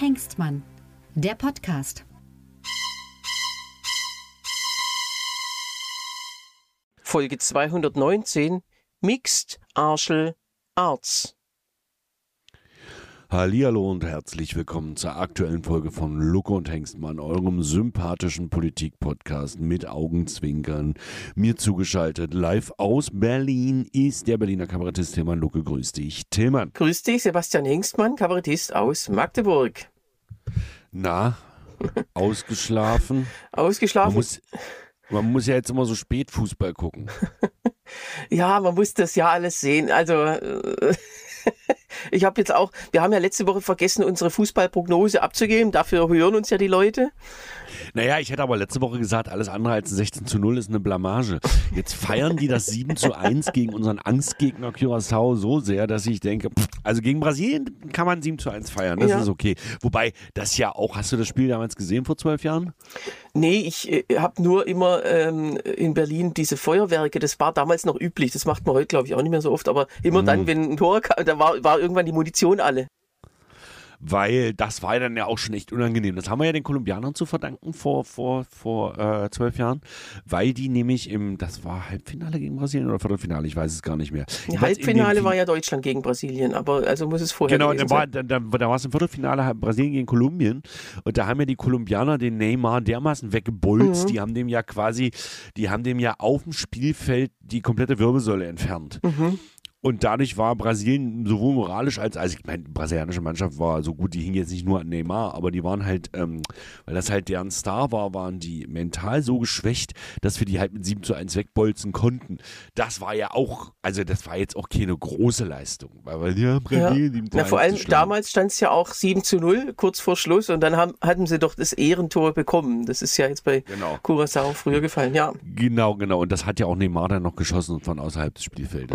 Hengstmann, der Podcast. Folge 219 Mixed Martial Arts. Hallihallo und herzlich willkommen zur aktuellen Folge von Lucke und Hengstmann, eurem sympathischen Politik-Podcast mit Augenzwinkern. Mir zugeschaltet live aus Berlin ist der Berliner Kabarettist Tilman Lucke. Grüß dich, Tilman. Grüß dich, Sebastian Hengstmann, Kabarettist aus Magdeburg. Na, ausgeschlafen? Ausgeschlafen? Man muss ja jetzt immer so spät Fußball gucken. Ja, man muss das ja alles sehen. Also, wir haben ja letzte Woche vergessen, unsere Fußballprognose abzugeben. Dafür hören uns ja die Leute. Naja, ich hätte aber letzte Woche gesagt, alles andere als ein 16:0 ist eine Blamage. Jetzt feiern die das 7:1 gegen unseren Angstgegner Curaçao so sehr, dass ich denke, also gegen Brasilien kann man 7:1 feiern, das ist okay. Wobei, das ja auch, hast du das Spiel damals gesehen vor 12 Jahren? Nee, ich habe nur immer in Berlin diese Feuerwerke, das war damals noch üblich, das macht man heute glaube ich auch nicht mehr so oft, aber immer dann, wenn ein Tor kam, da war irgendwann die Munition alle. Weil das war dann ja auch schon echt unangenehm. Das haben wir ja den Kolumbianern zu verdanken vor 12 Jahren, weil die nämlich das war Halbfinale gegen Brasilien oder Viertelfinale, ich weiß es gar nicht mehr. Halbfinale war ja Deutschland gegen Brasilien, aber also muss es vorher gewesen sein. Genau, da war es im Viertelfinale Brasilien gegen Kolumbien und da haben ja die Kolumbianer den Neymar dermaßen weggebolzt, die haben dem ja auf dem Spielfeld die komplette Wirbelsäule entfernt. Und dadurch war Brasilien sowohl moralisch also ich meine, die brasilianische Mannschaft war so gut, die hing jetzt nicht nur an Neymar, aber die waren halt, weil das halt deren Star war, waren die mental so geschwächt, dass wir die halt mit 7:1 wegbolzen konnten. Das war ja auch, also das war jetzt auch keine große Leistung, weil ja, Brasilien vor allem damals stand es ja auch 7:0 kurz vor Schluss und dann hatten sie doch das Ehrentor bekommen. Das ist ja jetzt bei Curaçao früher gefallen, ja. Genau. Und das hat ja auch Neymar dann noch geschossen von außerhalb des Spielfeldes.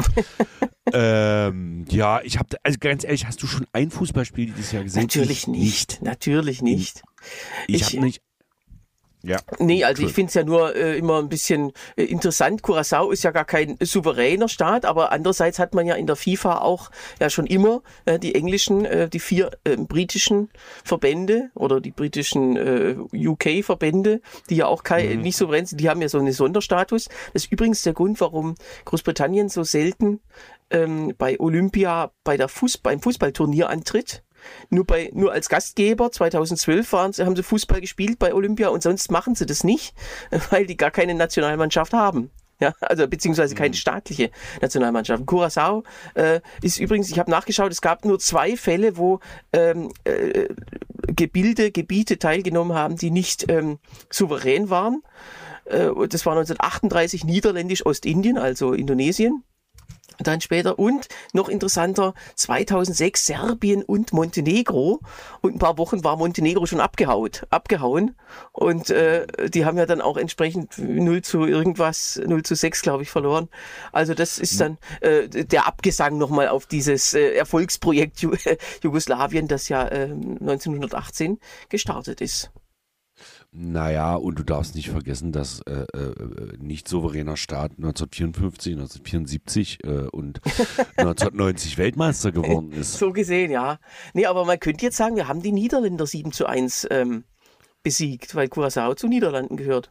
Ja, also ganz ehrlich, hast du schon ein Fußballspiel dieses Jahr gesehen? Natürlich nicht. Ich habe nicht. Ja. Nee, also ich finde es ja nur immer ein bisschen interessant. Curaçao ist ja gar kein souveräner Staat, aber andererseits hat man ja in der FIFA auch ja schon immer die englischen, die 4 britischen Verbände oder die britischen UK-Verbände, die ja auch nicht souverän sind, die haben ja so einen Sonderstatus. Das ist übrigens der Grund, warum Großbritannien so selten bei Olympia beim Fußballturnier antritt. Nur als Gastgeber, 2012 haben sie Fußball gespielt bei Olympia und sonst machen sie das nicht, weil die gar keine Nationalmannschaft haben. Ja, also beziehungsweise keine staatliche Nationalmannschaft. Curaçao ist übrigens, ich habe nachgeschaut, es gab nur 2 Fälle, wo Gebiete teilgenommen haben, die nicht souverän waren. Das war 1938 Niederländisch-Ostindien, also Indonesien. Dann später und noch interessanter 2006 Serbien und Montenegro und ein paar Wochen war Montenegro schon abgehauen und die haben ja dann auch entsprechend 0:6 glaube ich verloren. Also das ist dann der Abgesang nochmal auf dieses Erfolgsprojekt Jugoslawien, das ja 1918 gestartet ist. Naja, und du darfst nicht vergessen, dass nicht souveräner Staat 1954, 1974 und 1990 Weltmeister geworden ist. So gesehen, ja. Nee, aber man könnte jetzt sagen, wir haben die Niederländer 7:1 besiegt, weil Curaçao zu Niederlanden gehört.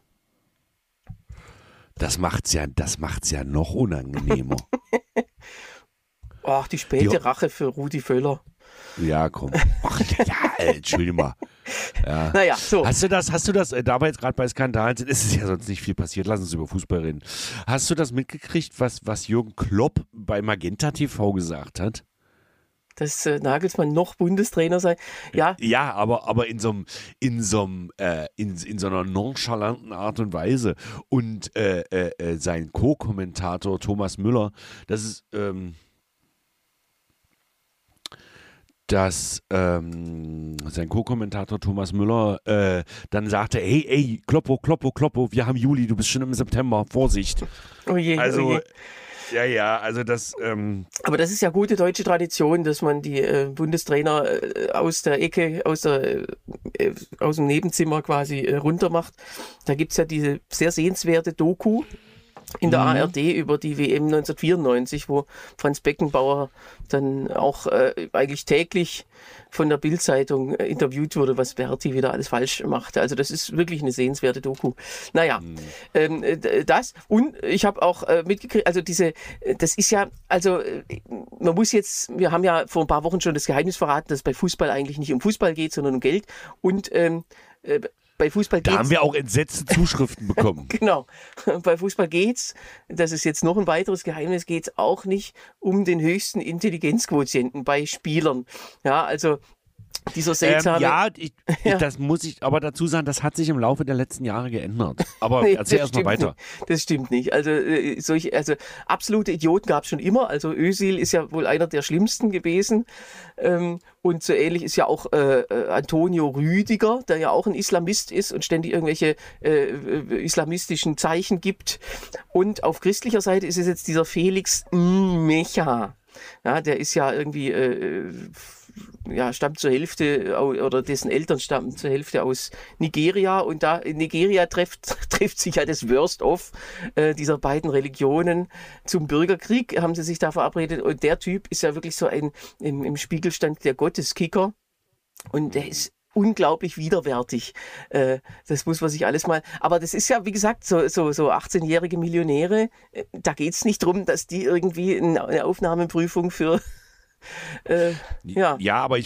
Das macht's ja noch unangenehmer. Ach, die späte Rache für Rudi Völler. Ja, komm. Ach, Entschuldigung mal. Ja. Naja, so. Hast du das, da wir jetzt gerade bei Skandalen sind, ist es ja sonst nicht viel passiert, lass uns über Fußball reden. Hast du das mitgekriegt, was Jürgen Klopp bei Magenta TV gesagt hat? Dass Nagelsmann noch Bundestrainer sei. Ja, ja, aber in so einer nonchalanten Art und Weise. Und sein Co-Kommentator Thomas Müller, das ist dass sein Co-Kommentator Thomas Müller dann sagte, hey, Kloppo, wir haben Juli, du bist schon im September, Vorsicht. Oh je, also, oh je. Ja, also das... Aber das ist ja gute deutsche Tradition, dass man die Bundestrainer aus der Ecke, aus dem Nebenzimmer quasi runter macht. Da gibt's ja diese sehr sehenswerte Doku in der ARD über die WM 1994, wo Franz Beckenbauer dann auch eigentlich täglich von der Bild-Zeitung interviewt wurde, was Berti wieder alles falsch machte. Also das ist wirklich eine sehenswerte Doku. Naja, das. Und ich habe auch mitgekriegt, also das ist ja, also man muss jetzt, wir haben ja vor ein paar Wochen schon das Geheimnis verraten, dass es bei Fußball eigentlich nicht um Fußball geht, sondern um Geld. Und bei Fußball geht's. Da haben wir auch entsetzte Zuschriften bekommen. Genau. Bei Fußball geht's, das ist jetzt noch ein weiteres Geheimnis, geht's auch nicht um den höchsten Intelligenzquotienten bei Spielern. Ja, also dieser seltsame... Das muss ich aber dazu sagen, das hat sich im Laufe der letzten Jahre geändert. Aber Nee, erzähl das erst mal stimmt weiter. nicht. Das stimmt nicht. Also absolute Idioten gab es schon immer. Also Özil ist ja wohl einer der schlimmsten gewesen. Und so ähnlich ist ja auch Antonio Rüdiger, der ja auch ein Islamist ist und ständig irgendwelche islamistischen Zeichen gibt. Und auf christlicher Seite ist es jetzt dieser Felix Mecha. Ja, der ist ja irgendwie, stammt zur Hälfte, oder dessen Eltern stammen zur Hälfte aus Nigeria. Und da in Nigeria trifft sich ja das Worst-of dieser beiden Religionen zum Bürgerkrieg, haben sie sich da verabredet. Und der Typ ist ja wirklich so im Spiegelstand der Gotteskicker. Und der ist unglaublich widerwärtig. Das muss man sich alles mal... Aber das ist ja, wie gesagt, so 18-jährige Millionäre, da geht's nicht drum, dass die irgendwie eine Aufnahmeprüfung für... Ja, aber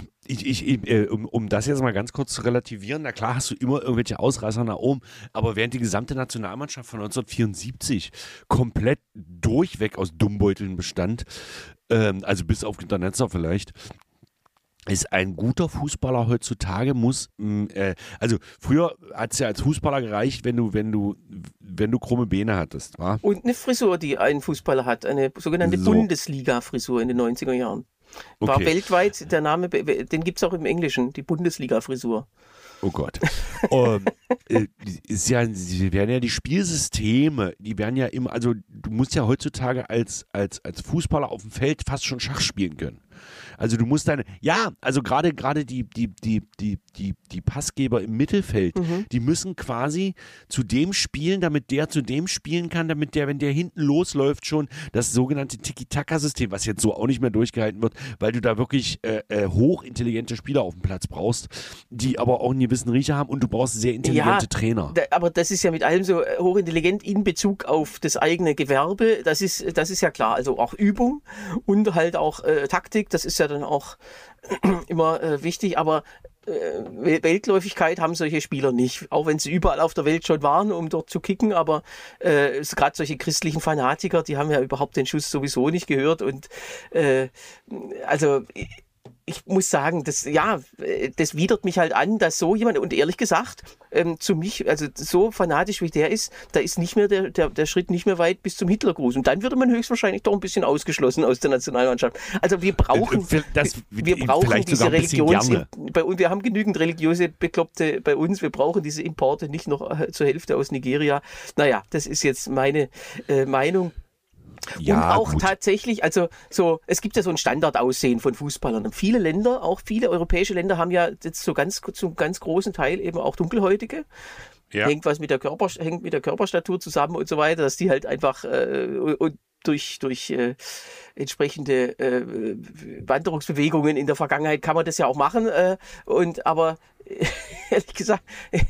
um das jetzt mal ganz kurz zu relativieren, na klar hast du immer irgendwelche Ausreißer nach oben, aber während die gesamte Nationalmannschaft von 1974 komplett durchweg aus Dummbeuteln bestand, also bis auf Günter Netzer vielleicht, ist ein guter Fußballer heutzutage also früher hat es ja als Fußballer gereicht, wenn du krumme Beine hattest, wa? Und eine Frisur, die ein Fußballer hat, eine sogenannte Bundesliga-Frisur in den 90er Jahren. War Okay. weltweit der Name, den gibt es auch im Englischen, die Bundesliga-Frisur. Oh Gott. Sie werden ja die Spielsysteme, die werden ja immer, also du musst ja heutzutage als Fußballer auf dem Feld fast schon Schach spielen können. Also du musst also gerade die Passgeber im Mittelfeld, die müssen quasi zu dem spielen, damit der zu dem spielen kann, damit der, wenn der hinten losläuft, schon das sogenannte Tiki-Taka-System, was jetzt so auch nicht mehr durchgehalten wird, weil du da wirklich hochintelligente Spieler auf dem Platz brauchst, die aber auch einen gewissen Riecher haben und du brauchst sehr intelligente Trainer. Aber das ist ja mit allem so hochintelligent in Bezug auf das eigene Gewerbe, das ist ja klar, also auch Übung und halt auch Taktik, das ist ja dann auch immer wichtig, aber Weltläufigkeit haben solche Spieler nicht, auch wenn sie überall auf der Welt schon waren, um dort zu kicken, aber gerade solche christlichen Fanatiker, die haben ja überhaupt den Schuss sowieso nicht gehört und also ich muss sagen, das widert mich halt an, dass so jemand, und ehrlich gesagt, zu mich, also so fanatisch wie der ist, da ist nicht mehr der Schritt nicht mehr weit bis zum Hitlergruß. Und dann würde man höchstbestimmt doch ein bisschen ausgeschlossen aus der Nationalmannschaft. Also wir brauchen diese Religions... Und wir haben genügend religiöse Bekloppte bei uns. Wir brauchen diese Importe nicht noch zur Hälfte aus Nigeria. Naja, das ist jetzt meine Meinung. Ja, und auch gut. Tatsächlich, also so, es gibt ja so ein Standardaussehen von Fußballern. Und viele Länder, auch viele europäische Länder, haben ja jetzt zum ganz großen Teil eben auch Dunkelhäutige. Ja. Hängt mit der Körperstatur zusammen und so weiter, dass die halt einfach und durch entsprechende Wanderungsbewegungen in der Vergangenheit kann man das ja auch machen. Aber ehrlich gesagt,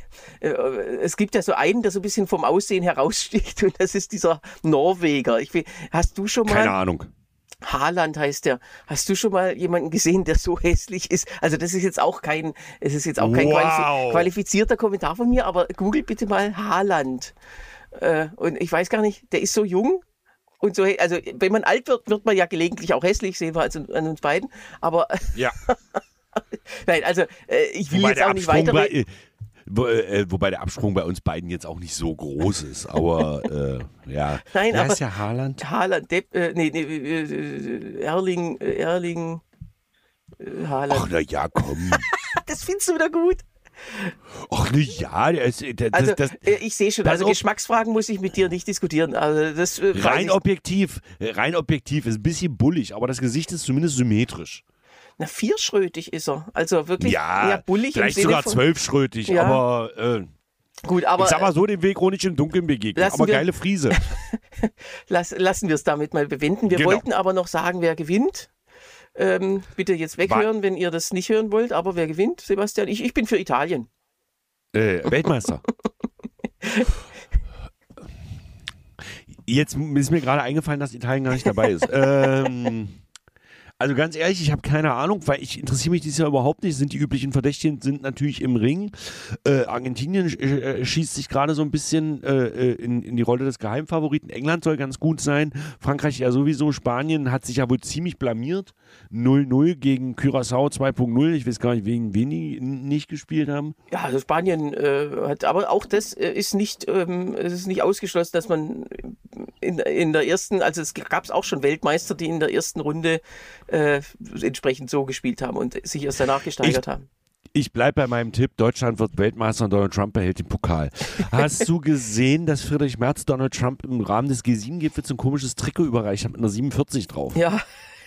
es gibt ja so einen, der so ein bisschen vom Aussehen heraussticht und das ist dieser Norweger. Hast du schon mal... Keine Ahnung. Haaland heißt der. Hast du schon mal jemanden gesehen, der so hässlich ist? Also das ist jetzt auch kein qualifizierter Kommentar von mir, aber google bitte mal Haaland. Und ich weiß gar nicht, der ist so jung und so, also wenn man alt wird, wird man ja gelegentlich auch hässlich, sehen wir also an uns beiden. Aber Ja. nein, also ich will jetzt auch nicht weiter. Wobei der Absprung bei uns beiden jetzt auch nicht so groß ist, aber ja. Nein, Wer aber ist ja Haaland? Erling Haaland. Ach, na ja, komm. Das findest du wieder gut. Ach, na ja. Ich sehe schon, also Geschmacksfragen muss ich mit dir nicht diskutieren. Also das, rein objektiv ist ein bisschen bullig, aber das Gesicht ist zumindest symmetrisch. Na, vierschrötig ist er. Also wirklich Ja, bullig vielleicht im Sinne sogar von, zwölfschrötig, Ja. aber Gut, aber ich sag mal so, den Weg nicht im Dunkeln begegnen, aber geile Friese. Lassen wir es damit mal bewenden. Wir Genau. wollten aber noch sagen, wer gewinnt. Bitte jetzt weghören, wenn ihr das nicht hören wollt. Aber wer gewinnt, Sebastian? Ich bin für Italien. Weltmeister. Jetzt ist mir gerade eingefallen, dass Italien gar nicht dabei ist. Also ganz ehrlich, ich habe keine Ahnung, weil ich interessiere mich dieses Jahr überhaupt nicht. Sind die üblichen Verdächtigen, sind natürlich im Ring. Argentinien schießt sich gerade so ein bisschen in die Rolle des Geheimfavoriten. England soll ganz gut sein. Frankreich ja sowieso. Spanien hat sich ja wohl ziemlich blamiert. 0-0 gegen Curaçao 2.0. Ich weiß gar nicht, wen die nicht gespielt haben. Ja, also Spanien hat, aber auch das ist nicht ausgeschlossen, dass man in der ersten, also es gab es auch schon Weltmeister, die in der ersten Runde entsprechend so gespielt haben und sich erst danach gesteigert haben. Ich bleibe bei meinem Tipp, Deutschland wird Weltmeister und Donald Trump behält den Pokal. Hast du gesehen, dass Friedrich Merz Donald Trump im Rahmen des G7-Gipfels ein komisches Trikot überreicht hat mit einer 47 drauf? Ja.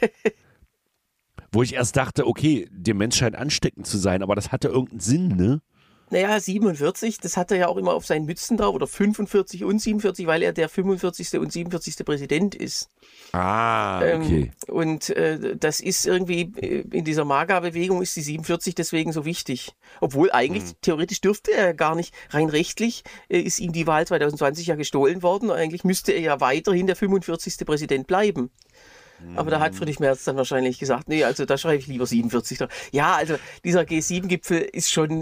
Wo ich erst dachte, okay, der Mensch scheint ansteckend zu sein, aber das hatte irgendeinen Sinn, ne? Naja, 47, das hat er ja auch immer auf seinen Mützen drauf, oder 45 und 47, weil er der 45. und 47. Präsident ist. Ah, okay. Das ist irgendwie, in dieser MAGA-Bewegung ist die 47 deswegen so wichtig. Obwohl eigentlich, theoretisch dürfte er gar nicht, rein rechtlich ist ihm die Wahl 2020 ja gestohlen worden. Eigentlich müsste er ja weiterhin der 45. Präsident bleiben. Aber da hat Friedrich Merz dann wahrscheinlich gesagt, nee, also da schreibe ich lieber 47 drauf. Ja, also dieser G7-Gipfel ist schon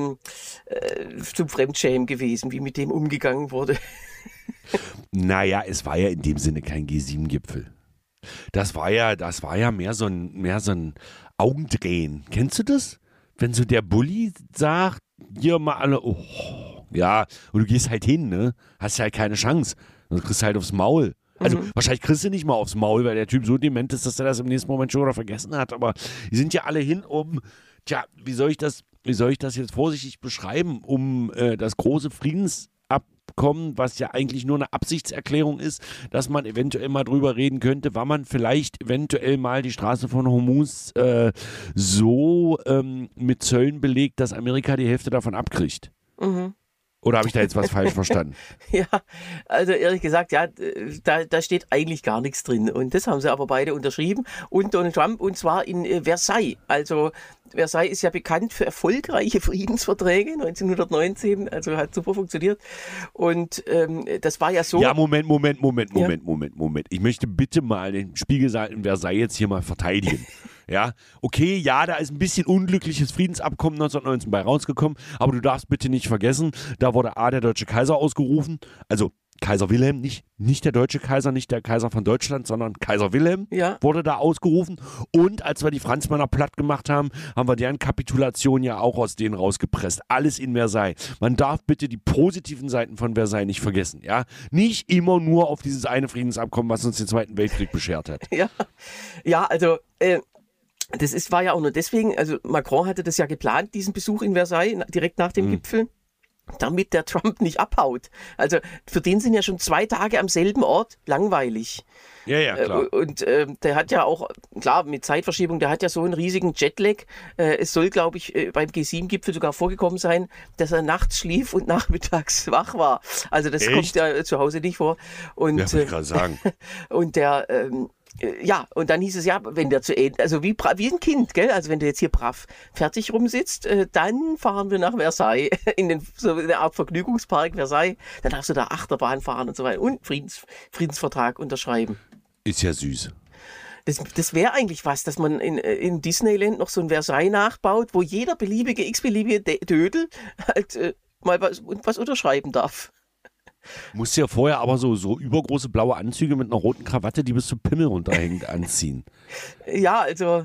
zum Fremdschämen gewesen, wie mit dem umgegangen wurde. Naja, es war ja in dem Sinne kein G7-Gipfel. Das war ja mehr so ein Augendrehen. Kennst du das? Wenn so der Bulli sagt, hier mal alle, oh, ja, und du gehst halt hin, ne? Hast ja halt keine Chance. Du kriegst halt aufs Maul. Also wahrscheinlich kriegst du nicht mal aufs Maul, weil der Typ so dement ist, dass er das im nächsten Moment schon wieder vergessen hat. Aber die sind ja alle hin, wie soll ich das jetzt vorsichtig beschreiben, um das große Friedensabkommen, was ja eigentlich nur eine Absichtserklärung ist, dass man eventuell mal drüber reden könnte, wann man vielleicht eventuell mal die Straße von Hormuz so mit Zöllen belegt, dass Amerika die Hälfte davon abkriegt. Mhm. Oder habe ich da jetzt was falsch verstanden? Ja, also ehrlich gesagt, ja, da steht eigentlich gar nichts drin. Und das haben sie aber beide unterschrieben. Und Donald Trump, und zwar in Versailles. Also Versailles ist ja bekannt für erfolgreiche Friedensverträge 1919. Also hat super funktioniert. Und das war ja so... Ja, Moment. Ich möchte bitte mal den Spiegelsaal in Versailles jetzt hier mal verteidigen. Ja, okay, ja, da ist ein bisschen unglückliches Friedensabkommen 1919 bei rausgekommen, aber du darfst bitte nicht vergessen, da wurde der deutsche Kaiser ausgerufen, also Kaiser Wilhelm, nicht der deutsche Kaiser, nicht der Kaiser von Deutschland, sondern Kaiser Wilhelm wurde da ausgerufen, und als wir die Franzmänner platt gemacht haben, haben wir deren Kapitulation ja auch aus denen rausgepresst. Alles in Versailles. Man darf bitte die positiven Seiten von Versailles nicht vergessen, ja? Nicht immer nur auf dieses eine Friedensabkommen, was uns den Zweiten Weltkrieg beschert hat. Ja, also war ja auch nur deswegen, also Macron hatte das ja geplant, diesen Besuch in Versailles, direkt nach dem Gipfel, damit der Trump nicht abhaut. Also für den sind ja schon 2 Tage am selben Ort langweilig. Ja, klar. Und der hat ja auch, klar, mit Zeitverschiebung, der hat ja so einen riesigen Jetlag. Es soll, glaube ich, beim G7-Gipfel sogar vorgekommen sein, dass er nachts schlief und nachmittags wach war. Also das kommt ja zu Hause nicht vor. Und, ja, wollte ich gerade sagen. Und der... und dann hieß es ja, wenn der also wie ein Kind, gell? Also wenn der jetzt hier brav fertig rumsitzt, dann fahren wir nach Versailles, so eine Art Vergnügungspark Versailles, dann darfst du da Achterbahn fahren und so weiter und Friedensvertrag unterschreiben. Ist ja süß. Das wäre eigentlich was, dass man in Disneyland noch so ein Versailles nachbaut, wo jeder x-beliebige Dödel halt mal was unterschreiben darf. Musst ja vorher aber so übergroße blaue Anzüge mit einer roten Krawatte, die bis zum Pimmel runterhängt, anziehen. Ja, also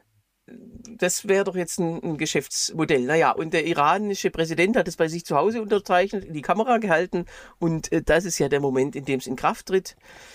das wäre doch jetzt ein Geschäftsmodell. Naja, und der iranische Präsident hat es bei sich zu Hause unterzeichnet, in die Kamera gehalten, und das ist ja der Moment, in dem es in Kraft tritt.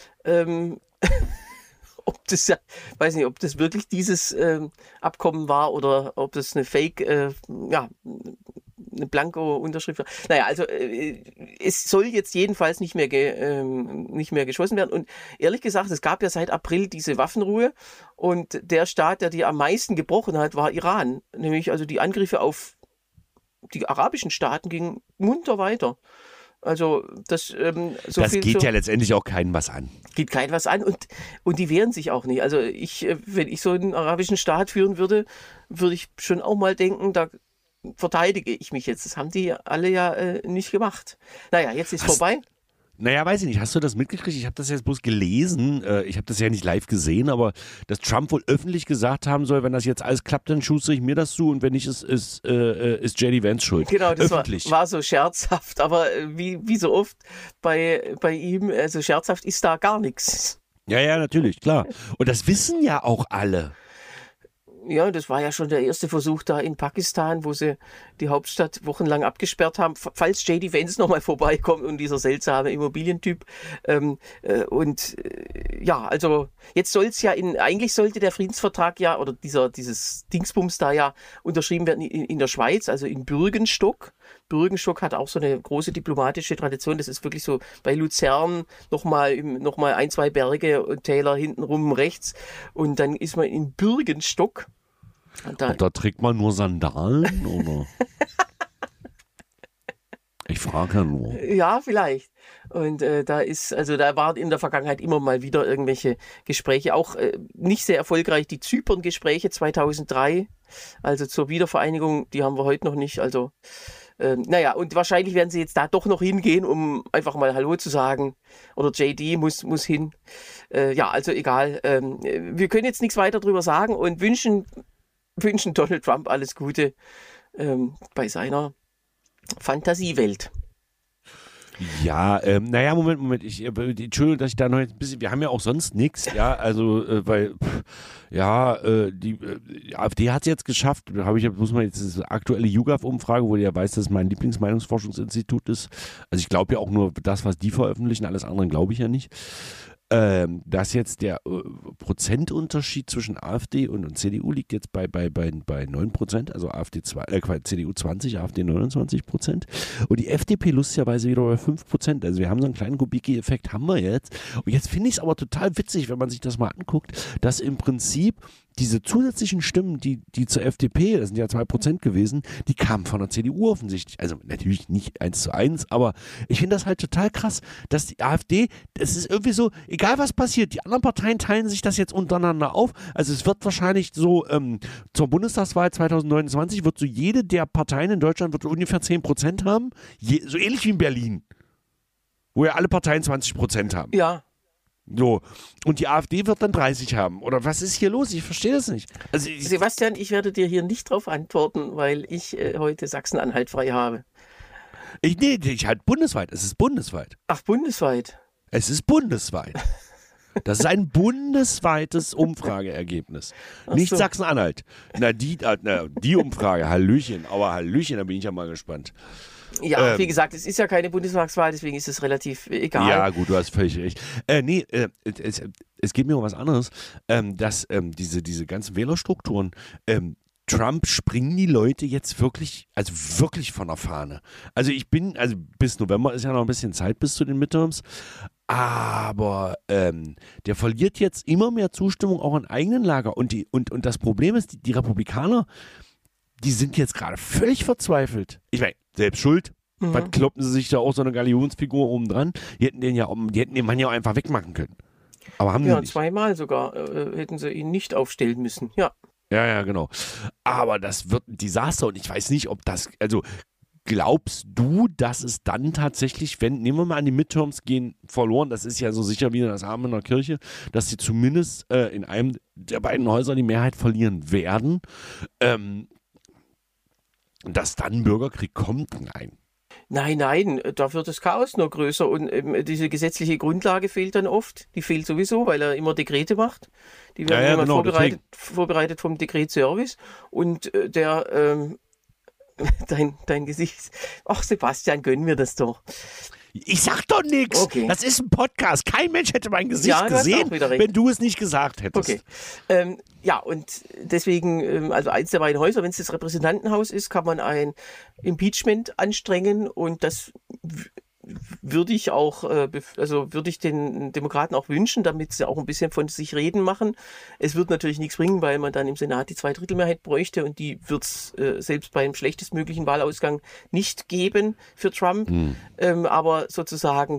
Weiß nicht, ob das wirklich dieses Abkommen war oder ob das eine Fake, eine Blanko-Unterschrift war. Naja, also es soll jetzt jedenfalls nicht mehr geschossen werden. Und ehrlich gesagt, es gab ja seit April diese Waffenruhe, und der Staat, der die am meisten gebrochen hat, war Iran. Nämlich also die Angriffe auf die arabischen Staaten gingen munter weiter. Also das geht ja letztendlich auch keinem was an. Geht keinem was an und die wehren sich auch nicht. Also wenn ich so einen arabischen Staat führen würde, würde ich schon auch mal denken, da verteidige ich mich jetzt. Das haben die alle ja nicht gemacht. Naja, jetzt ist vorbei. Naja, weiß ich nicht. Hast du das mitgekriegt? Ich habe das jetzt bloß gelesen. Ich habe das ja nicht live gesehen, aber dass Trump wohl öffentlich gesagt haben soll, wenn das jetzt alles klappt, dann schustere ich mir das zu und wenn nicht, ist J.D. Vance schuld. Genau, das war so scherzhaft, aber wie so oft bei ihm, also scherzhaft ist da gar nichts. Ja, natürlich, klar. Und das wissen ja auch alle. Ja, das war ja schon der erste Versuch da in Pakistan, wo sie die Hauptstadt wochenlang abgesperrt haben, falls J.D. Vance nochmal vorbeikommt und dieser seltsame Immobilientyp. Ja, also jetzt soll es ja eigentlich sollte der Friedensvertrag ja, oder dieses Dingsbums da ja unterschrieben werden in der Schweiz, also in Bürgenstock. Bürgenstock hat auch so eine große diplomatische Tradition. Das ist wirklich so bei Luzern nochmal 1, 2 Berge und Täler hintenrum rechts. Und dann ist man in Bürgenstock. Und da trägt man nur Sandalen, oder? Ich frage ja nur. Ja, vielleicht. Und da waren in der Vergangenheit immer mal wieder irgendwelche Gespräche, auch nicht sehr erfolgreich, die Zypern-Gespräche 2003, also zur Wiedervereinigung, die haben wir heute noch nicht, also naja, und wahrscheinlich werden sie jetzt da doch noch hingehen, um einfach mal Hallo zu sagen. Oder JD muss hin. Ja, also egal. Wir können jetzt nichts weiter drüber sagen und wünschen Donald Trump alles Gute bei seiner Fantasiewelt. Ja, naja, Moment. Entschuldigung, dass ich da noch jetzt ein bisschen, wir haben ja auch sonst nichts, ja, also, weil, die AfD hat es jetzt geschafft, muss man jetzt diese aktuelle YouGov-Umfrage, wo du ja weißt, dass es mein Lieblingsmeinungsforschungsinstitut ist, also ich glaube ja auch nur das, was die veröffentlichen, alles andere glaube ich ja nicht. Dass jetzt der Prozentunterschied zwischen AfD und CDU liegt jetzt bei 9%, also CDU 20, AfD 29%. Und die FDP lustigerweise wieder bei 5%. Also wir haben so einen kleinen Kubicki-Effekt, haben wir jetzt. Und jetzt finde ich es aber total witzig, wenn man sich das mal anguckt, dass im Prinzip diese zusätzlichen Stimmen, die zur FDP, das sind ja 2% gewesen, die kamen von der CDU offensichtlich. Also natürlich nicht 1:1, aber ich finde das halt total krass, dass die AfD, das ist irgendwie so, egal was passiert, die anderen Parteien teilen sich das jetzt untereinander auf. Also es wird wahrscheinlich so, zur Bundestagswahl 2029 wird so jede der Parteien in Deutschland wird ungefähr 10% haben. So ähnlich wie in Berlin, wo ja alle Parteien 20% haben. Ja. So, und die AfD wird dann 30 haben. Oder was ist hier los? Ich verstehe das nicht. Also Sebastian, ich werde dir hier nicht drauf antworten, weil ich heute Sachsen-Anhalt frei habe. Ich halt bundesweit. Es ist bundesweit. Ach, bundesweit? Es ist bundesweit. Das ist ein bundesweites Umfrageergebnis. Nicht so. Sachsen-Anhalt. Die Umfrage, Hallöchen. Aber Hallöchen, da bin ich ja mal gespannt. Ja, wie gesagt, es ist ja keine Bundestagswahl, deswegen ist es relativ egal. Ja, gut, du hast völlig recht. Es geht mir um was anderes, dass diese ganzen Wählerstrukturen, Trump springen die Leute jetzt wirklich von der Fahne. Also bis November ist ja noch ein bisschen Zeit bis zu den Midterms, aber der verliert jetzt immer mehr Zustimmung auch im eigenen Lager und das Problem ist, die Republikaner, die sind jetzt gerade völlig verzweifelt. Ich meine, selbst schuld. Was kloppen sie sich da auch so eine Galionsfigur oben dran? Die hätten den Mann ja auch einfach wegmachen können. Aber haben sie nicht. Zweimal sogar hätten sie ihn nicht aufstellen müssen, ja. Ja, genau. Aber das wird ein Desaster und ich weiß nicht, ob das, also glaubst du, dass es dann tatsächlich, nehmen wir mal an, die Midterms gehen verloren, das ist ja so sicher wie das Amen in der Kirche, dass sie zumindest in einem der beiden Häuser die Mehrheit verlieren werden, dass dann ein Bürgerkrieg kommt? Nein, da wird das Chaos noch größer und diese gesetzliche Grundlage fehlt dann oft. Die fehlt sowieso, weil er immer Dekrete macht. Die werden immer vorbereitet vom Dekretservice und dein Gesicht. Ach Sebastian, gönnen wir das doch. Ich sag doch nichts. Okay. Das ist ein Podcast. Kein Mensch hätte mein Gesicht gesehen, wenn du es nicht gesagt hättest. Okay. Und deswegen, also eins der beiden Häuser, wenn es das Repräsentantenhaus ist, kann man ein Impeachment anstrengen und das würde ich auch, würde ich den Demokraten auch wünschen, damit sie auch ein bisschen von sich reden machen. Es wird natürlich nichts bringen, weil man dann im Senat die Zweidrittelmehrheit bräuchte und die wird es selbst beim schlechtestmöglichen Wahlausgang nicht geben für Trump. Aber sozusagen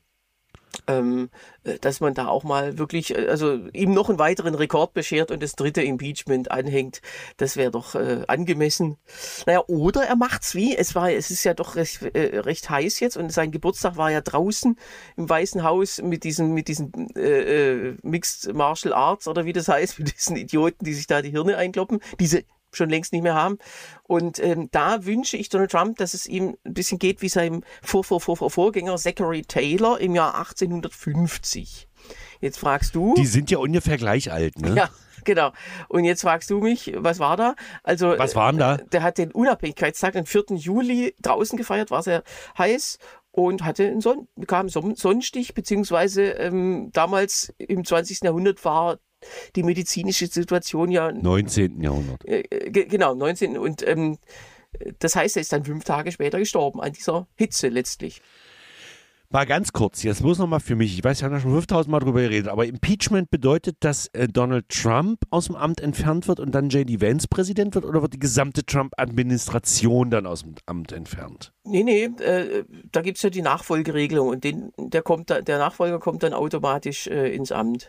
dass man da auch mal wirklich, ihm noch einen weiteren Rekord beschert und das 3. Impeachment anhängt, das wäre doch angemessen. Naja, oder er macht's es ist ja doch recht heiß jetzt und sein Geburtstag war ja draußen im Weißen Haus mit diesen Mixed Martial Arts oder wie das heißt, mit diesen Idioten, die sich da die Hirne einkloppen, diese schon längst nicht mehr haben. Und da wünsche ich Donald Trump, dass es ihm ein bisschen geht wie seinem Vorgänger Zachary Taylor im Jahr 1850. Jetzt fragst du... Die sind ja ungefähr gleich alt, ne? Ja, genau. Und jetzt fragst du mich, was war da? Also, was war denn da? Der hat den Unabhängigkeitstag, den 4. Juli, draußen gefeiert, war sehr heiß und bekam Sonnenstich, beziehungsweise damals im 20. Jahrhundert war die medizinische Situation ja... 19. Jahrhundert. Genau, 19. Und das heißt, er ist dann 5 Tage später gestorben an dieser Hitze letztlich. Mal ganz kurz, jetzt muss noch mal für mich, ich weiß, wir haben ja schon 5000 Mal drüber geredet, aber Impeachment bedeutet, dass Donald Trump aus dem Amt entfernt wird und dann J.D. Vance Präsident wird, oder wird die gesamte Trump-Administration dann aus dem Amt entfernt? Nee, da gibt es ja die Nachfolgeregelung und der Nachfolger kommt dann automatisch ins Amt.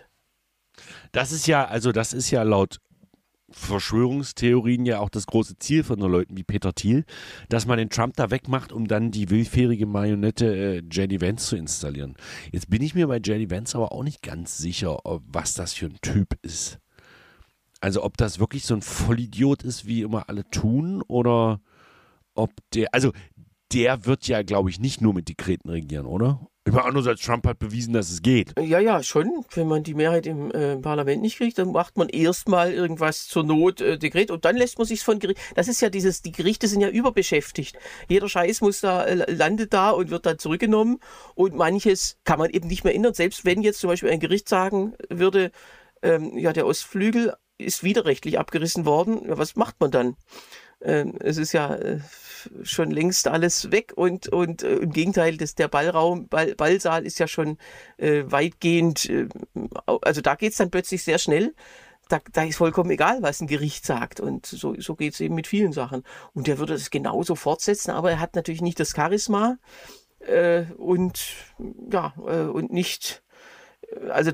Das ist ja laut Verschwörungstheorien ja auch das große Ziel von so Leuten wie Peter Thiel, dass man den Trump da wegmacht, um dann die willfährige Marionette J.D. Vance zu installieren. Jetzt bin ich mir bei J.D. Vance aber auch nicht ganz sicher, was das für ein Typ ist. Also ob das wirklich so ein Vollidiot ist, wie immer alle tun, oder ob der wird ja, glaube ich, nicht nur mit Dekreten regieren, oder? Ich meine, andererseits, Trump hat bewiesen, dass es geht. Ja, schon. Wenn man die Mehrheit im Parlament nicht kriegt, dann macht man erstmal irgendwas zur Not Dekret und dann lässt man sich's von Gericht. Das ist ja die Gerichte sind ja überbeschäftigt. Jeder Scheiß landet da und wird dann zurückgenommen und manches kann man eben nicht mehr ändern. Selbst wenn jetzt zum Beispiel ein Gericht sagen würde, der Ostflügel ist widerrechtlich abgerissen worden, ja, was macht man dann? Es ist ja schon längst alles weg und im Gegenteil, der Ballsaal ist ja schon weitgehend, also da geht's dann plötzlich sehr schnell. Da ist vollkommen egal, was ein Gericht sagt und so geht's eben mit vielen Sachen. Und der würde das genauso fortsetzen, aber er hat natürlich nicht das Charisma und nicht, also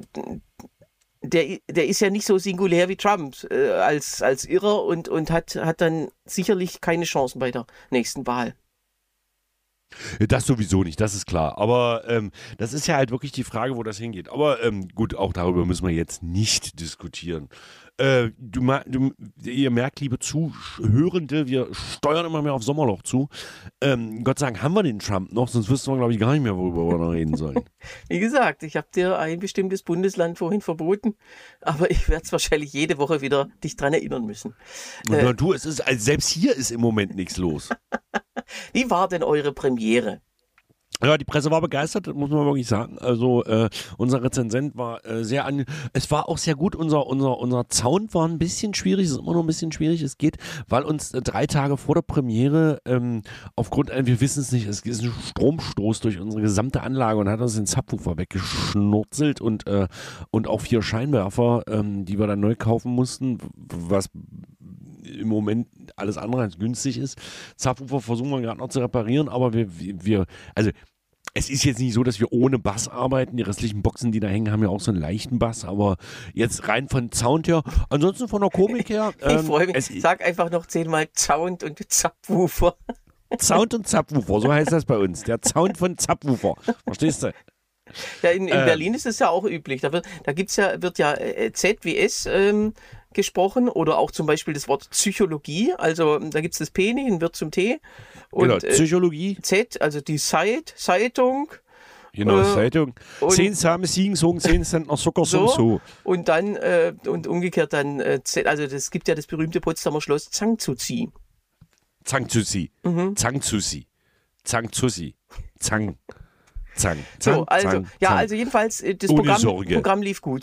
der ist ja nicht so singulär wie Trump als Irrer und hat dann sicherlich keine Chancen bei der nächsten Wahl. Das sowieso nicht, das ist klar. Aber das ist ja halt wirklich die Frage, wo das hingeht. Aber gut, auch darüber müssen wir jetzt nicht diskutieren. Ihr merkt, liebe Zuhörende, wir steuern immer mehr auf Sommerloch zu. Gott sei Dank haben wir den Trump noch, sonst wüssten wir, glaube ich, gar nicht mehr, worüber wir noch reden sollen. Wie gesagt, ich habe dir ein bestimmtes Bundesland vorhin verboten, aber ich werde es wahrscheinlich jede Woche wieder dich dran erinnern müssen. Selbst hier ist im Moment nichts los. Wie war denn eure Premiere? Ja, die Presse war begeistert, muss man wirklich sagen. Also unser Rezensent war es war auch sehr gut. Unser Sound war ein bisschen schwierig, es ist immer noch ein bisschen schwierig. Es geht, weil uns 3 Tage vor der Premiere aufgrund, wir wissen es nicht, es ist ein Stromstoß durch unsere gesamte Anlage und hat uns den Subwoofer weggeschnurzelt und auch 4 Scheinwerfer, die wir dann neu kaufen mussten, was im Moment alles andere als günstig ist. Subwoofer versuchen wir gerade noch zu reparieren, aber also es ist jetzt nicht so, dass wir ohne Bass arbeiten. Die restlichen Boxen, die da hängen, haben ja auch so einen leichten Bass, aber jetzt rein von Sound her, ansonsten von der Komik her. Ich freue mich. Sag einfach noch 10-mal Sound und Subwoofer. Sound und Subwoofer, so heißt das bei uns. Der Sound von Subwoofer. Verstehst du? Ja, in Berlin ist es ja auch üblich. Da wird ja Z wie S gesprochen oder auch zum Beispiel das Wort Psychologie. Also da gibt es das P nicht, ein Wird zum T. Und, genau, Psychologie. Z, also die Zeitung. Genau, Zeitung. 10 Samen Siegen, Sogen, 10 Cent noch Zucker, so. Und dann, und umgekehrt dann Z, also das gibt ja das berühmte Potsdamer Schloss Zangzuzi. Zangzuzi. Zangzuzi. Zangzuzi. Zang. So, also jedenfalls, das Programm lief gut.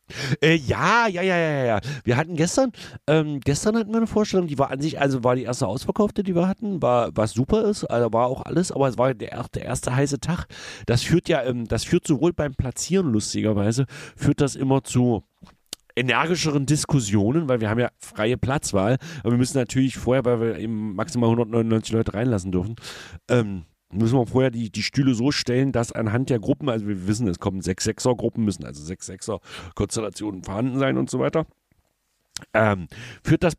Ja. Wir hatten gestern hatten wir eine Vorstellung, die war an sich, also war die erste ausverkaufte, die wir hatten, was super ist, also war auch alles, aber es war der erste heiße Tag. Das führt sowohl beim Platzieren lustigerweise, führt das immer zu energischeren Diskussionen, weil wir haben ja freie Platzwahl, aber wir müssen natürlich vorher, weil wir eben maximal 199 Leute reinlassen dürfen, müssen wir vorher die Stühle so stellen, dass anhand der Gruppen, also wir wissen, es kommen 6 Sechser-Gruppen, müssen also 6 Sechser-Konstellationen vorhanden sein und so weiter, führt das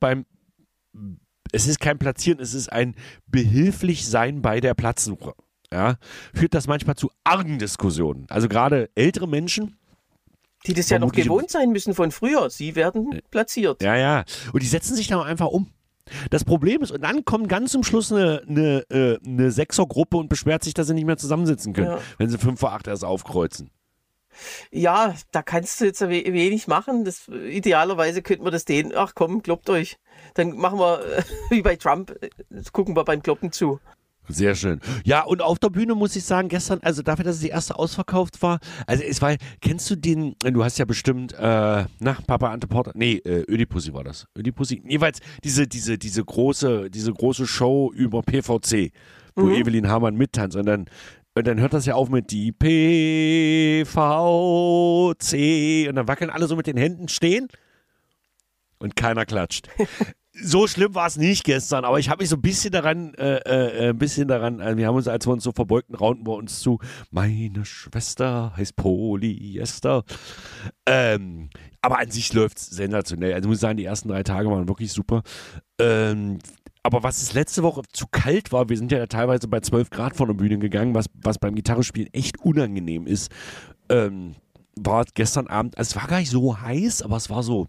es ist kein Platzieren, es ist ein Behilflich-Sein bei der Platzsuche. Ja? Führt das manchmal zu argen Diskussionen. Also gerade ältere Menschen, die das ja noch gewohnt sein müssen von früher, sie werden platziert. Ja. Und die setzen sich dann einfach um. Das Problem ist, und dann kommt ganz zum Schluss eine Sechsergruppe und beschwert sich, dass sie nicht mehr zusammensitzen können, wenn sie 5 vor 8 erst aufkreuzen. Ja, da kannst du jetzt wenig machen. Idealerweise könnte man das denen, ach komm, kloppt euch. Dann machen wir wie bei Trump, gucken wir beim Kloppen zu. Sehr schön. Ja, und auf der Bühne muss ich sagen, gestern, also dafür, dass es die erste ausverkauft war, also kennst du du hast ja bestimmt, Papa Ante Porter, Ödipussy war das. Ödipussy, jeweils diese große Show über PVC, wo Evelyn Hamann mittanzt und dann hört das ja auf mit die PVC und dann wackeln alle so mit den Händen stehen und keiner klatscht. So schlimm war es nicht gestern, aber ich habe mich so ein bisschen daran, wir haben uns, als wir uns so verbeugten, raunten wir uns zu, meine Schwester heißt Polyester. Aber an sich läuft es sensationell. Also muss ich sagen, die ersten 3 Tage waren wirklich super. Aber was es letzte Woche zu kalt war, wir sind ja teilweise bei 12 Grad von der Bühne gegangen, was beim Gitarrespielen echt unangenehm ist, war gestern Abend, also es war gar nicht so heiß, aber es war so,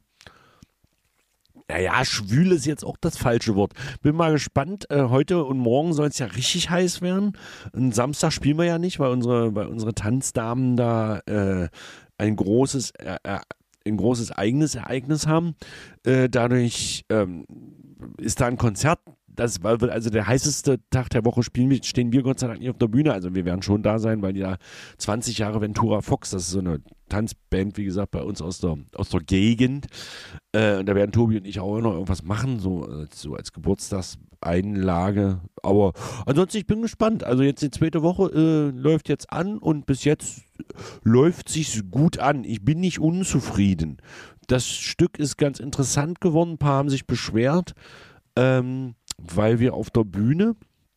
naja, schwül ist jetzt auch das falsche Wort. Bin mal gespannt. Heute und morgen soll es ja richtig heiß werden. Und Samstag spielen wir ja nicht, weil unsere Tanzdamen da ein großes eigenes Ereignis haben. Dadurch ist da ein Konzert. Das war also der heißeste Tag der Woche, stehen wir Gott sei Dank nicht auf der Bühne. Also wir werden schon da sein, weil die da 20 Jahre Ventura Fox, das ist so eine Tanzband, wie gesagt, bei uns aus der Gegend. Und da werden Tobi und ich auch noch irgendwas machen, so als Geburtstagseinlage. Aber ansonsten, ich bin gespannt. Also jetzt die 2. Woche läuft jetzt an und bis jetzt läuft sich's gut an. Ich bin nicht unzufrieden. Das Stück ist ganz interessant geworden. Ein paar haben sich beschwert, weil wir auf der Bühne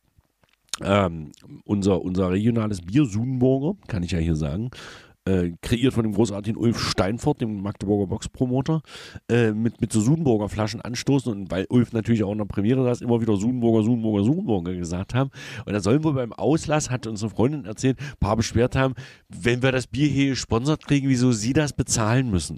unser regionales Bier Sudenburger, kann ich ja hier sagen, kreiert von dem großartigen Ulf Steinfort, dem Magdeburger Boxpromoter, mit so Sudenburger Flaschen anstoßen und weil Ulf natürlich auch in der Premiere das immer wieder Sudenburger gesagt haben und da sollen wir beim Auslass, hat unsere Freundin erzählt, ein paar beschwert haben, wenn wir das Bier hier gesponsert kriegen, wieso sie das bezahlen müssen.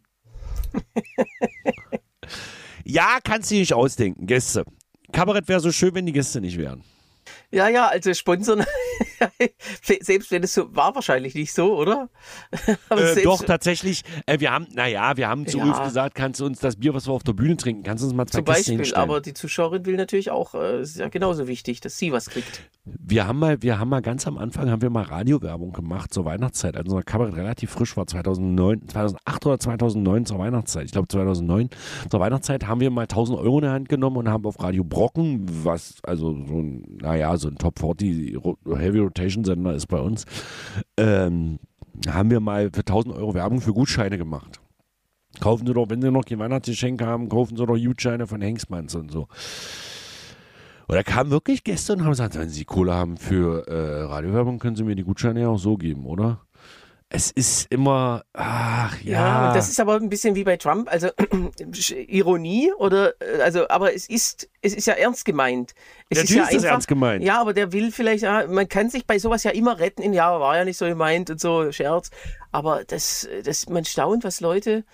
Ja, kannst du dir nicht ausdenken, Gäste. Kabarett wäre so schön, wenn die Gäste nicht wären. Ja, also sponsern, selbst wenn es so war, wahrscheinlich nicht so, oder? Doch, tatsächlich. Wir haben zu Ulf gesagt, kannst du uns das Bier, was wir auf der Bühne trinken, kannst du uns mal 2 Kästchen hinstellen? Aber die Zuschauerin will natürlich auch, ist ja genauso wichtig, dass sie was kriegt. Wir haben mal ganz am Anfang Radiowerbung gemacht zur Weihnachtszeit, als unser Kabarett relativ frisch war, 2008 oder 2009 zur Weihnachtszeit. Ich glaube 2009. Zur Weihnachtszeit haben wir mal 1.000 Euro in der Hand genommen und haben auf Radio Brocken, was also so ein Top 40 Heavy Rotation Sender ist bei uns, haben wir mal für 1.000 Euro Werbung für Gutscheine gemacht. Kaufen Sie doch, wenn Sie noch kein Weihnachtsgeschenk haben, kaufen Sie doch Gutscheine von Hengstmanns und so. Und da kamen wirklich Gäste und haben gesagt, wenn Sie Kohle haben für Radiowerbung, können Sie mir die Gutscheine ja auch so geben, oder? Es ist immer, Ja, und das ist aber ein bisschen wie bei Trump, also Ironie oder, aber es ist ja ernst gemeint. Natürlich ist das ernst gemeint. Ja, aber der will vielleicht, man kann sich bei sowas ja immer retten, war ja nicht so gemeint und so, Scherz. Aber man staunt, was Leute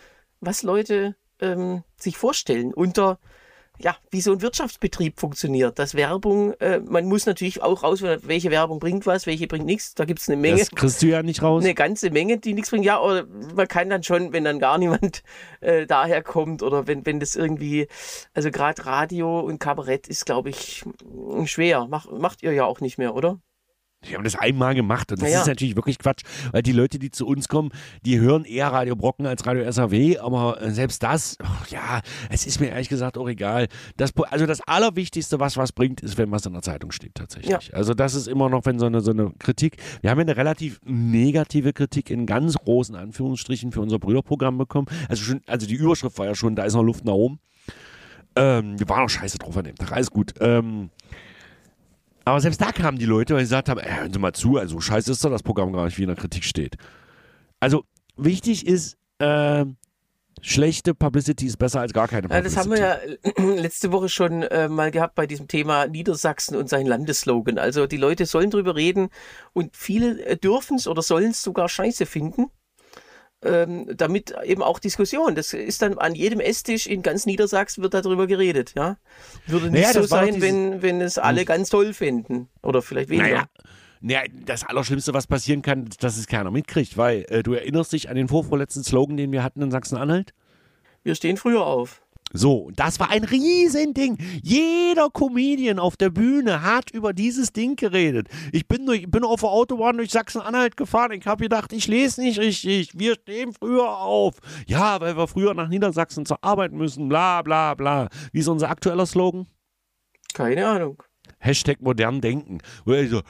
sich vorstellen wie so ein Wirtschaftsbetrieb funktioniert. Dass Werbung, man muss natürlich auch rausfinden, welche Werbung bringt was, welche bringt nichts. Da gibt es eine Menge. Das kriegst du ja nicht raus. Eine ganze Menge, die nichts bringt. Ja, oder man kann dann schon, wenn dann gar niemand daherkommt oder wenn das irgendwie, also gerade Radio und Kabarett ist, glaube ich, schwer. Macht ihr ja auch nicht mehr, oder? Die haben das einmal gemacht und das Ja. ist natürlich wirklich Quatsch, weil die Leute, die zu uns kommen, die hören eher Radio Brocken als Radio SAW, aber selbst das, ja, es ist mir ehrlich gesagt auch egal. Also das Allerwichtigste, was bringt, ist, wenn was in der Zeitung steht tatsächlich. Ja. Also das ist immer noch, wenn so eine Kritik, wir haben ja eine relativ negative Kritik in ganz großen Anführungsstrichen für unser Brüderprogramm bekommen. Also die Überschrift war ja schon, da ist noch Luft nach oben. Wir waren auch scheiße drauf an dem Tag, alles gut. Aber selbst da kamen die Leute, weil sie gesagt haben, hören Sie mal zu, also scheiße ist doch das Programm gar nicht, wie in der Kritik steht. Also wichtig ist, schlechte Publicity ist besser als gar keine Publicity. Das haben wir ja letzte Woche schon mal gehabt bei diesem Thema Niedersachsen und sein Landesslogan. Also die Leute sollen drüber reden und viele dürfen es oder sollen es sogar scheiße finden. Damit eben auch Diskussion. Das ist dann an jedem Esstisch in ganz Niedersachsen wird darüber geredet, ja. Würde nicht so sein, wenn es alle ganz toll finden. Oder vielleicht weniger. Naja, das Allerschlimmste, was passieren kann, ist, dass es keiner mitkriegt, weil du erinnerst dich an den vorvorletzten Slogan, den wir hatten in Sachsen-Anhalt? Wir stehen früher auf. So, das war ein Riesending. Jeder Comedian auf der Bühne hat über dieses Ding geredet. Ich bin auf der Autobahn durch Sachsen-Anhalt gefahren. Ich habe gedacht, ich lese nicht richtig. Wir stehen früher auf. Ja, weil wir früher nach Niedersachsen zur Arbeit müssen. Bla, bla, bla. Wie ist unser aktueller Slogan? Keine Ahnung. Hashtag modern denken. Oder so.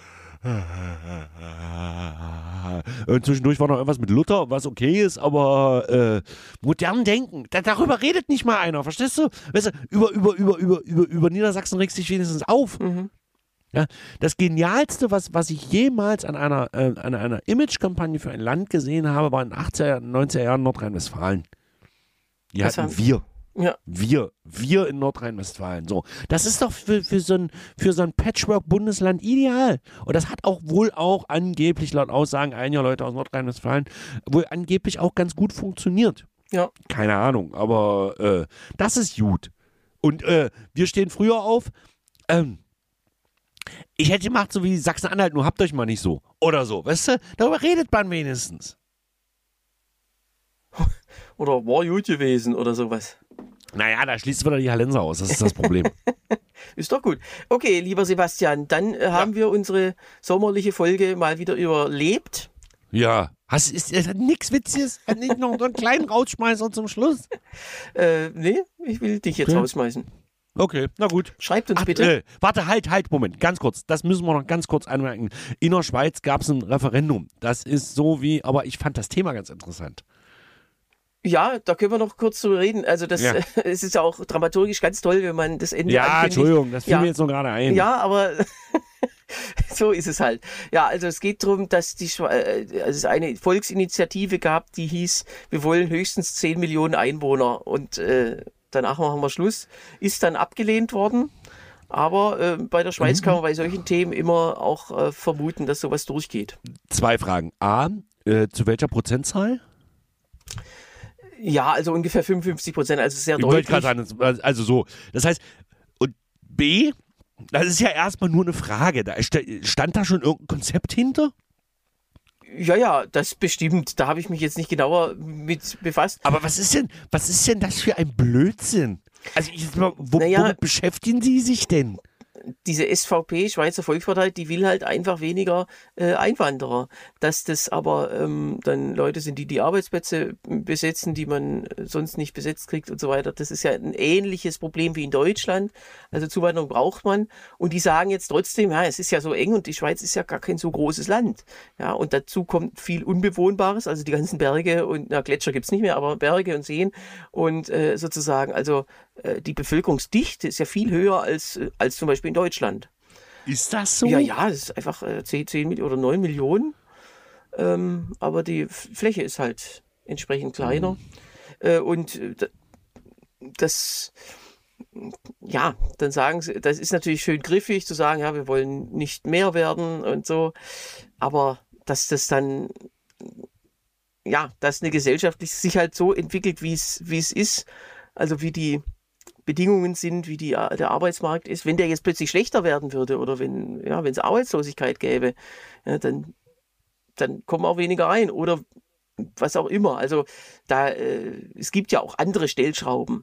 Und zwischendurch war noch irgendwas mit Luther, was okay ist, aber modern denken, darüber redet nicht mal einer, verstehst du? Weißt du, über Niedersachsen regst dich wenigstens auf. Mhm. Ja, das Genialste, was ich jemals an einer Image-Kampagne für ein Land gesehen habe, war in den 80er, 90er Jahren Nordrhein-Westfalen. Die hatten wir. Ja. Wir in Nordrhein-Westfalen. So, das ist doch für so ein Patchwork-Bundesland ideal. Und das hat auch wohl auch angeblich, laut Aussagen einiger Leute aus Nordrhein-Westfalen, wohl angeblich auch ganz gut funktioniert. Ja. Keine Ahnung, aber das ist gut. Und wir stehen früher auf. Ich hätte gemacht, so wie Sachsen-Anhalt, nur habt euch mal nicht so. Oder so, weißt du? Darüber redet man wenigstens. Oder war gut gewesen oder sowas. Naja, da schließt wieder die Hallenser aus, das ist das Problem. Ist doch gut. Okay, lieber Sebastian, dann haben wir unsere sommerliche Folge mal wieder überlebt. Ja. Ist nichts Witziges? Hat nicht noch so einen kleinen Rausschmeißer zum Schluss? Nee, ich will dich jetzt rausschmeißen. Okay, na gut. Schreibt uns bitte. Warte, halt, Moment, ganz kurz. Das müssen wir noch ganz kurz anmerken. In der Schweiz gab es ein Referendum. Das ist so wie, aber ich fand das Thema ganz interessant. Ja, da können wir noch kurz drüber reden. Also es ist ja auch dramaturgisch ganz toll, wenn man das Ende ankündigt. Entschuldigung, das fiel mir jetzt noch gerade ein. Ja, aber so ist es halt. Ja, also es geht darum, dass es eine Volksinitiative gab, die hieß, wir wollen höchstens 10 Millionen Einwohner und danach machen wir Schluss. Ist dann abgelehnt worden. Aber bei der Schweiz kann man bei solchen Themen immer auch vermuten, dass sowas durchgeht. 2 Fragen. A, zu welcher Prozentzahl? Ja, also ungefähr 55%, also sehr ich deutlich. Ich wollte gerade sagen, also so. Das heißt, und B, das ist ja erstmal nur eine Frage. Da stand da schon irgendein Konzept hinter? Ja, das bestimmt. Da habe ich mich jetzt nicht genauer mit befasst. Aber was ist denn das für ein Blödsinn? Also womit beschäftigen Sie sich denn? Diese SVP, Schweizer Volkspartei, die will halt einfach weniger Einwanderer. Dass das aber dann Leute sind, die Arbeitsplätze besetzen, die man sonst nicht besetzt kriegt und so weiter. Das ist ja ein ähnliches Problem wie in Deutschland. Also Zuwanderung braucht man. Und die sagen jetzt trotzdem, ja, es ist ja so eng und die Schweiz ist ja gar kein so großes Land. Ja, und dazu kommt viel Unbewohnbares, also die ganzen Berge und Gletscher gibt's nicht mehr, aber Berge und Seen und sozusagen, also die Bevölkerungsdichte ist ja viel höher als zum Beispiel in Deutschland. Ist das so? Ja, das ist einfach 10 oder 9 Millionen. Aber die Fläche ist halt entsprechend kleiner. Und das, ja, dann sagen sie, das ist natürlich schön griffig zu sagen, ja, wir wollen nicht mehr werden und so. Aber dass das dann, ja, dass eine Gesellschaft sich halt so entwickelt, wie es ist, also wie die Bedingungen sind, wie der Arbeitsmarkt ist. Wenn der jetzt plötzlich schlechter werden würde oder wenn es Arbeitslosigkeit gäbe, ja, dann kommen auch weniger rein oder was auch immer. Also es gibt ja auch andere Stellschrauben.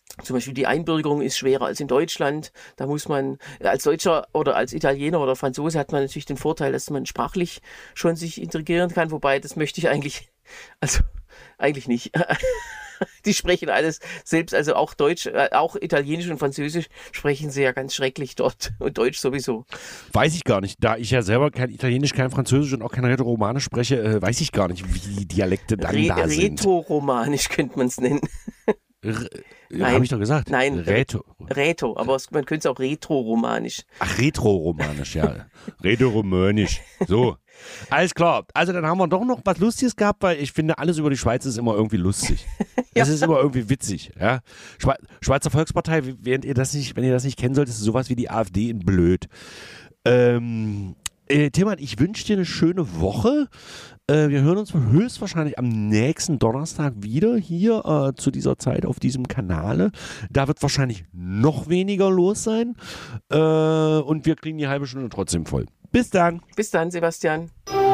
Zum Beispiel die Einbürgerung ist schwerer als in Deutschland. Da muss man als Deutscher oder als Italiener oder Franzose hat man natürlich den Vorteil, dass man sprachlich schon sich integrieren kann. Wobei, das möchte ich eigentlich nicht. Die sprechen alles selbst, also auch Deutsch, auch Italienisch und Französisch sprechen sie ja ganz schrecklich dort und Deutsch sowieso. Weiß ich gar nicht. Da ich ja selber kein Italienisch, kein Französisch und auch kein Rätoromanisch spreche, weiß ich gar nicht, wie die Dialekte dann da sind. Rätoromanisch könnte man es nennen. Habe ich doch gesagt. Nein, Räto, aber man könnte es auch Retroromanisch. Ach, Retroromanisch, ja. Rätoromanisch. So. Alles klar. Also dann haben wir doch noch was Lustiges gehabt, weil ich finde, alles über die Schweiz ist immer irgendwie lustig. Es ist immer irgendwie witzig. Ja? Schweizer Volkspartei, wenn ihr das nicht kennen solltet, ist sowas wie die AfD in blöd. Tillmann, ich wünsche dir eine schöne Woche. Wir hören uns höchstwahrscheinlich am nächsten Donnerstag wieder hier zu dieser Zeit auf diesem Kanal. Da wird wahrscheinlich noch weniger los sein. Und wir kriegen die halbe Stunde trotzdem voll. Bis dann. Bis dann, Sebastian.